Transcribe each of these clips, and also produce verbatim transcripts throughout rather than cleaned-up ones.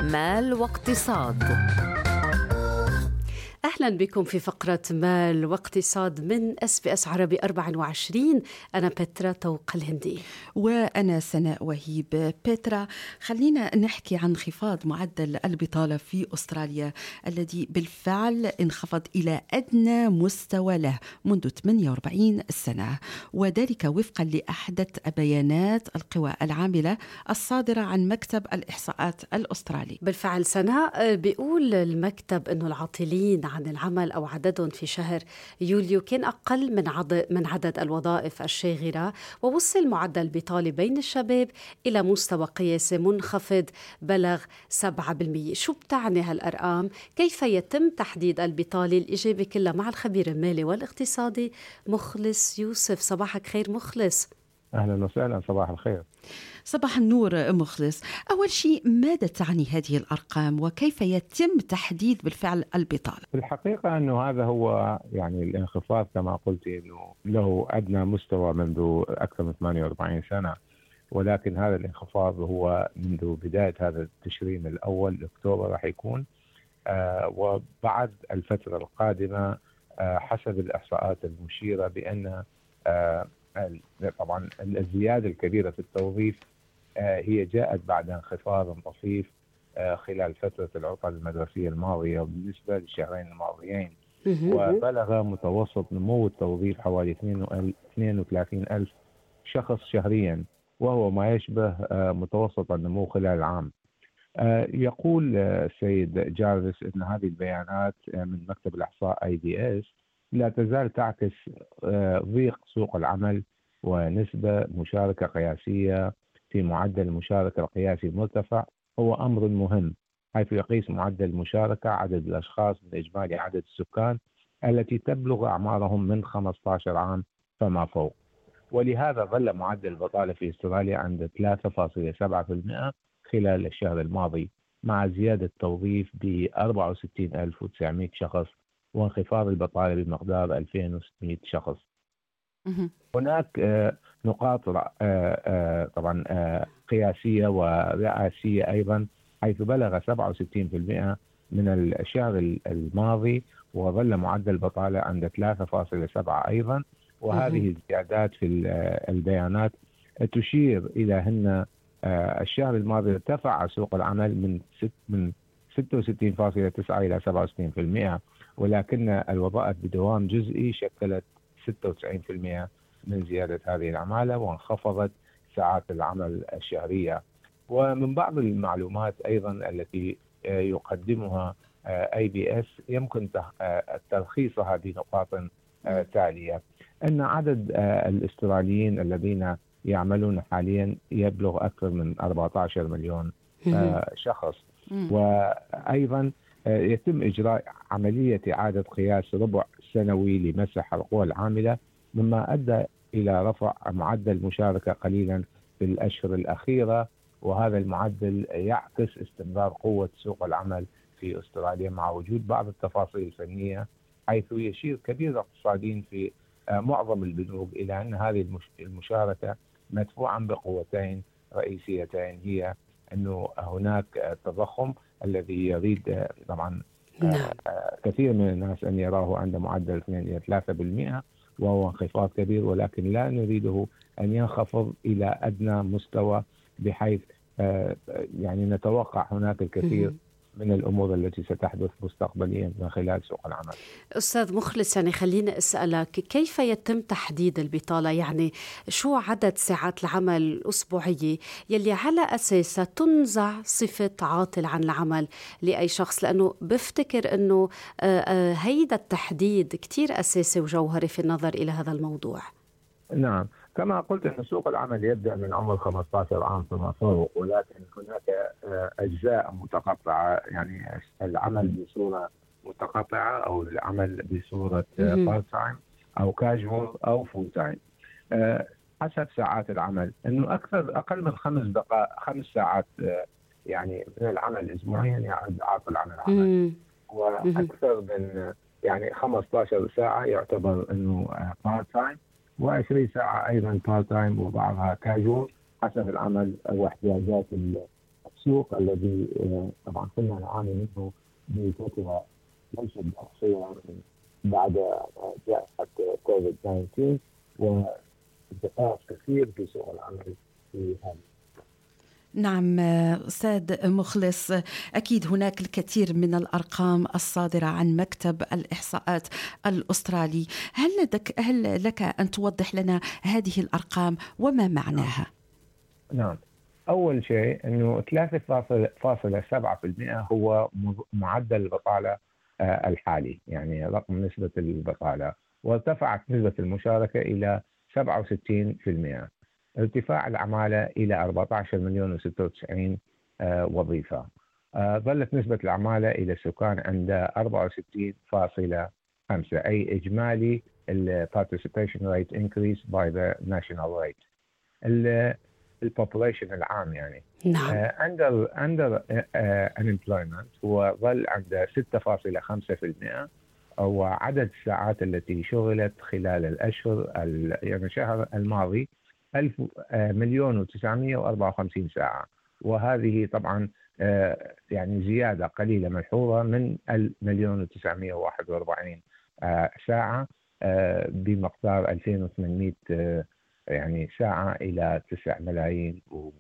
مال واقتصاد. أهلا بكم في فقرة مال واقتصاد من اس بي اس عربي أربعة وعشرين. أنا بترا توق الهندي وأنا سناء وهيب. بترا، خلينا نحكي عن انخفاض معدل البطالة في أستراليا الذي بالفعل انخفض إلى أدنى مستوى له منذ ثمانية وأربعين سنة، وذلك وفقا لأحدث بيانات القوى العاملة الصادرة عن مكتب الإحصاءات الأسترالي. بالفعل سناء، بيقول المكتب أنه العاطلين عن العمل أو عددهم في شهر يوليو كان أقل من عدد, من عدد الوظائف الشاغرة، ووصل معدل البطالة بين الشباب إلى مستوى قياسي منخفض بلغ سبعة بالمئة. شو بتعني هالأرقام؟ كيف يتم تحديد البطالة؟ الإجابة كلها مع الخبير المالي والاقتصادي مخلص يوسف. صباحك خير مخلص. أهلا وسهلا، صباح الخير. صباح النور مخلص. أول شيء، ماذا تعني هذه الأرقام وكيف يتم تحديد بالفعل البطالة؟ في الحقيقة أنه هذا هو يعني الانخفاض كما قلت أنه له أدنى مستوى منذ أكثر من ثمانية وأربعين سنة، ولكن هذا الانخفاض هو منذ بداية هذا التشرين الأول أكتوبر راح يكون، آه وبعد الفترة القادمة آه حسب الإحصاءات المشيرة بأن آه طبعا الزيادة الكبيرة في التوظيف هي جاءت بعد انخفاض طفيف خلال فترة العطلة المدرسية الماضية بالنسبة للشهرين الماضيين، وبلغ متوسط نمو التوظيف حوالي اثنين وثلاثين ألف شخص شهريا، وهو ما يشبه متوسط النمو خلال العام. يقول السيد جارفيس أن هذه البيانات من مكتب الإحصاء آي بي إس لا تزال تعكس ضيق سوق العمل ونسبة مشاركة قياسية في معدل المشاركة القياسي المرتفع، هو أمر مهم حيث يقيس معدل المشاركة عدد الأشخاص من إجمالي عدد السكان التي تبلغ أعمارهم من خمسة عشر عام فما فوق. ولهذا ظل معدل البطالة في استراليا عند ثلاثة فاصلة سبعة بالمئة خلال الشهر الماضي، مع زيادة توظيف ب أربعة وستين ألف وتسعمئة شخص وانخفاض البطالة بمقدار ألفين وستمئة شخص. هناك نقاط طبعا قياسية ورئاسية أيضا، حيث بلغ سبعة وستين بالمئة من الشهر الماضي، وظل معدل البطالة عند ثلاثة فاصلة سبعة أيضا. وهذه الزيادات في البيانات تشير إلى أن الشهر الماضي ارتفع سوق العمل من من ستة وستين فاصلة تسعة إلى سبعة وستين بالمئة، ولكن الوظائف بدوام جزئي شكلت ستة وتسعين بالمئة من زيادة هذه العمالة، وانخفضت ساعات العمل الشهرية. ومن بعض المعلومات أيضا التي يقدمها آي بي إس يمكن تلخيصها بنقاط تالية: أن عدد الأستراليين الذين يعملون حاليا يبلغ أكثر من أربعة عشر مليون شخص، وأيضا يتم إجراء عملية إعادة قياس ربع سنوي لمسح القوى العاملة، مما أدى إلى رفع معدل المشاركة قليلا في الأشهر الأخيرة، وهذا المعدل يعكس استمرار قوة سوق العمل في أستراليا مع وجود بعض التفاصيل الفنية، حيث يشير كبير الاقتصاديين في معظم البنوك إلى أن هذه المشاركة مدفوعا بقوتين رئيسيتين، هي أنه هناك تضخم الذي يريد طبعا نعم. كثير من الناس أن يراه عند معدل اثنين إلى ثلاثة بالمئة، وهو انخفاض كبير، ولكن لا نريده أن ينخفض إلى أدنى مستوى، بحيث يعني نتوقع هناك الكثير من الأمور التي ستحدث مستقبليا من خلال سوق العمل. أستاذ مخلص، يعني خليني أسألك، كيف يتم تحديد البطالة؟ يعني شو عدد ساعات العمل الأسبوعية يلي على أساسها تنزع صفة عاطل عن العمل لأي شخص؟ لأنه بفتكر أنه هيدا التحديد كتير أساسي وجوهري في النظر إلى هذا الموضوع. نعم، كما قلت أن سوق العمل يبدأ من عمر خمسة عشر عام فما فوق، ولكن هناك أجزاء متقطعة، يعني العمل بصورة متقطعة أو العمل بصورة بارت تايم أو كاجوال أو فول تايم حسب ساعات العمل. إنه أكثر أقل من خمس دقائق خمس ساعات يعني من العمل أسبوعيا يعد عاطل عن العمل، وأكثر من يعني خمسة عشر ساعة يعتبر إنه بارت تايم، وعشرين ساعة أيضا بارت تايم وبعضها كاجوال حسب العمل واحتياجات السوق الذي طبعا كنا نعاني منه بفترة ليست قصيرة بعد جائحة كوفيد تسعة عشر وانتقاص كثير في سوق العمل في هذا. نعم أستاذ مخلص، أكيد هناك الكثير من الأرقام الصادرة عن مكتب الإحصاءات الأسترالي. هل لك, هل لك أن توضح لنا هذه الأرقام وما معناها؟ نعم، أول شيء أنه ثلاثة فاصلة سبعة بالمئة هو معدل البطالة الحالي، يعني رقم نسبة البطالة، وارتفعت نسبة المشاركة إلى سبعة وستين بالمئة. ارتفاع العمالة إلى أربعة عشر مليون وستة وتسعين وظيفة. ظلت نسبة العمالة إلى السكان عند أربعة وستين فاصلة خمسة، أي إجمالي ال participation rate increase by the national rate. البوبوليشن العام يعني. نعم. under under unemployment هو ظل عند ستة فاصلة خمسة بالمئة، وعدد الساعات التي شغلت خلال الأشهر يعني الشهر الماضي ألف مليون وتسعمائة وأربعة وخمسين ساعة، وهذه طبعا يعني زيادة قليلة ملحوظة من المليون وتسعمائة وواحد وأربعين ساعة بمقدار ألفين وثمانمائة يعني ساعة إلى تسعة ملايين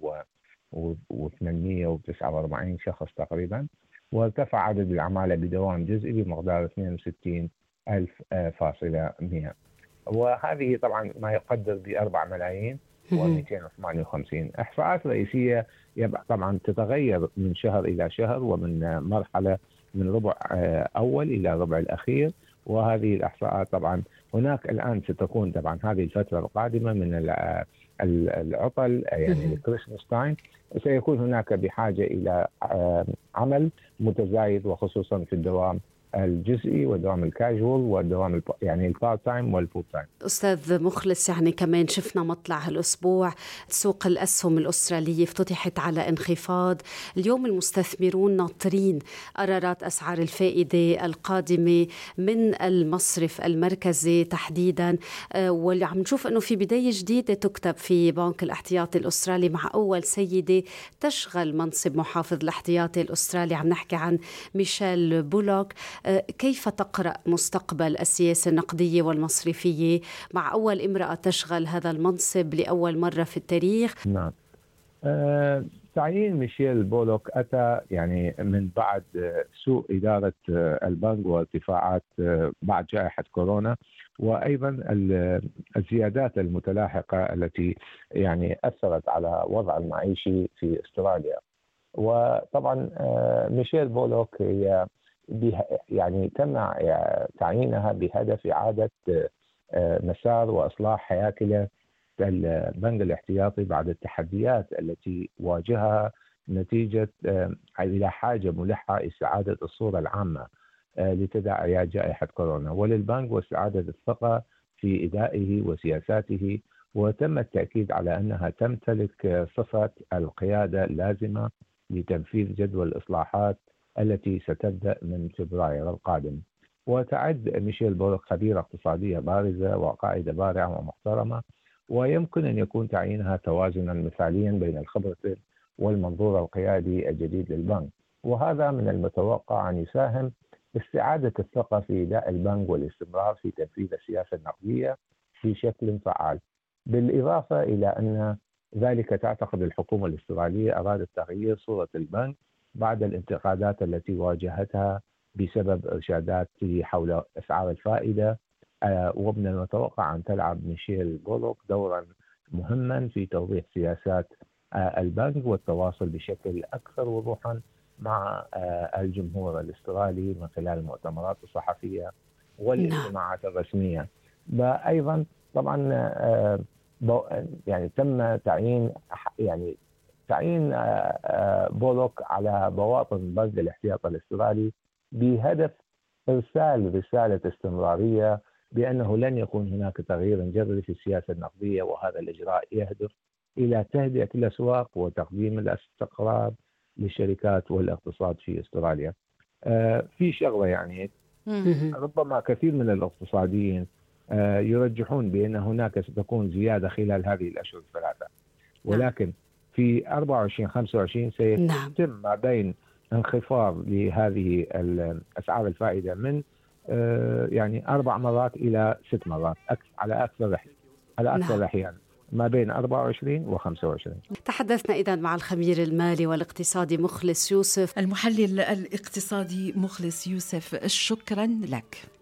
وثمانمائة وتسعة وأربعين شخص تقريبا. وارتفع عدد العمالة بدوام جزئي بمقدار اثنين وستين ألف فاصلة مئة، وهذه طبعا ما يقدر بأربع ملايين ومئتين وثمانية وخمسين. إحصاءات رئيسية طبعا تتغير من شهر إلى شهر ومن مرحلة من ربع أول إلى ربع الأخير، وهذه الإحصاءات طبعا هناك الآن ستكون طبعا هذه الفترة القادمة من العطل يعني الكريسماس تايم، سيكون هناك بحاجة إلى عمل متزايد وخصوصا في الدوام الجزئي والدوام الكاجوال والدوام يعني البارت تايم والفول تايم. أستاذ مخلص، يعني كمان شفنا مطلع هالأسبوع سوق الأسهم الأسترالية افتتحت على انخفاض. اليوم المستثمرون ناطرين قرارات أسعار الفائدة القادمة من المصرف المركزي تحديدا، واللي عم نشوف أنه في بداية جديدة تكتب في بنك الاحتياطي الأسترالي مع أول سيدة تشغل منصب محافظ الاحتياطي الأسترالي. عم نحكي عن ميشيل بولوك. كيف تقرأ مستقبل السياسة النقدية والمصرفية مع أول امرأة تشغل هذا المنصب لأول مرة في التاريخ؟ نعم، أه تعيين ميشيل بولوك أتى يعني من بعد سوء إدارة البنك وارتفاعات بعد جائحة كورونا، وأيضا الزيادات المتلاحقة التي يعني أثرت على وضع المعيشي في أستراليا. وطبعا ميشيل بولوك هي يعني تم تعيينها بهدف إعادة مسار وإصلاح هياكل البنك الاحتياطي بعد التحديات التي واجهها نتيجة إلى حاجة ملحة استعادة الصورة العامة لتداعيات جائحة كورونا، وللبنك واستعادة الثقة في إدائه وسياساته. وتم التأكيد على أنها تمتلك صفة القيادة اللازمة لتنفيذ جدول الإصلاحات التي ستبدأ من فبراير القادم. وتعد ميشيل بولوك خبيرة اقتصادية بارزة وقائدة بارعة ومحترمة، ويمكن أن يكون تعيينها توازنا مثاليا بين الخبرة والمنظور القيادي الجديد للبنك، وهذا من المتوقع أن يساهم باستعادة الثقة في إداء البنك والاستمرار في تنفيذ السياسة النقدية بشكل فعال. بالإضافة إلى أن ذلك تعتقد الحكومة الأسترالية أرادت تغيير صورة البنك بعد الانتقادات التي واجهتها بسبب إرشادات حول أسعار الفائدة، ومن المتوقع أن تلعب ميشيل بولوك دورا مهما في توضيح سياسات البنك والتواصل بشكل أكثر وضوحا مع الجمهور الأسترالي من خلال المؤتمرات الصحفية والاجتماعات الرسمية. أيضا طبعا يعني تم تعيين يعني تعيين بولوك على بواطن بنك الاحتياط الاسترالي بهدف إرسال رسالة استمرارية بأنه لن يكون هناك تغيير جذري في السياسة النقدية، وهذا الإجراء يهدف إلى تهدئة الأسواق وتقديم الاستقرار للشركات والاقتصاد في أستراليا. آه في شغلة يعني ربما كثير من الاقتصاديين آه يرجحون بأن هناك ستكون زيادة خلال هذه الأشهر الثلاثة، ولكن في أربعة وعشرين خمسة وعشرين سيتم نعم. ما بين انخفاض لهذه أسعار الفائدة من يعني أربع مرات إلى ست مرات على أكثر على أكثر الأحيان ما بين أربعة وعشرين وخمسة وعشرين. تحدثنا إذن مع الخبير المالي والاقتصادي مخلص يوسف. المحلل الاقتصادي مخلص يوسف، شكرا لك.